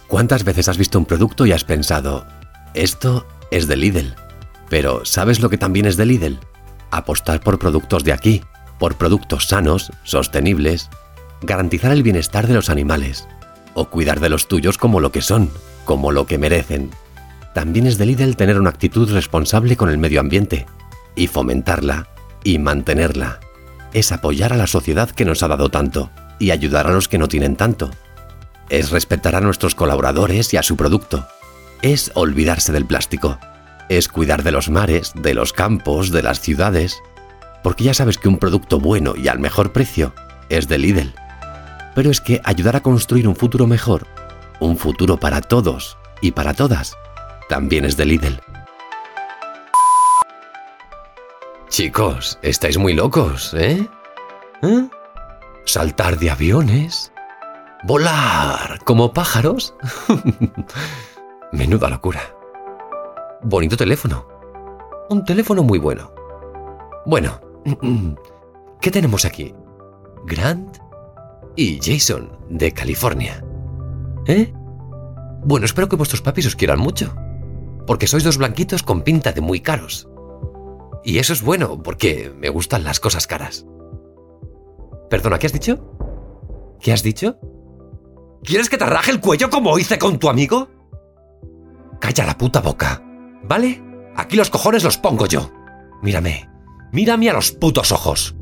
¿Cuántas veces has visto un producto y has pensado, esto es de Lidl? Pero ¿sabes lo que también es de Lidl? Apostar por productos de aquí, por productos sanos, sostenibles, garantizar el bienestar de los animales, o cuidar de los tuyos como lo que son, como lo que merecen. También es de Lidl tener una actitud responsable con el medio ambiente, y fomentarla, y mantenerla. Es apoyar a la sociedad que nos ha dado tanto, y ayudar a los que no tienen tanto. Es respetar a nuestros colaboradores y a su producto. Es olvidarse del plástico. Es cuidar de los mares, de los campos, de las ciudades. Porque ya sabes que un producto bueno y al mejor precio es de Lidl. Pero es que ayudar a construir un futuro mejor, un futuro para todos y para todas, también es de Lidl. Chicos, estáis muy locos, ¿eh? Saltar de aviones, volar como pájaros. Menuda locura. Bonito teléfono. Un teléfono muy bueno. Bueno, ¿qué tenemos aquí? Grant y Jason, de California. Bueno, espero que vuestros papis os quieran mucho, porque sois dos blanquitos con pinta de muy caros. Y eso es bueno, porque me gustan las cosas caras. Perdona, ¿qué has dicho? ¿Qué has dicho? ¿Quieres que te raje el cuello como hice con tu amigo? Calla la puta boca, ¿vale? Aquí los cojones los pongo yo. Mírame a los putos ojos.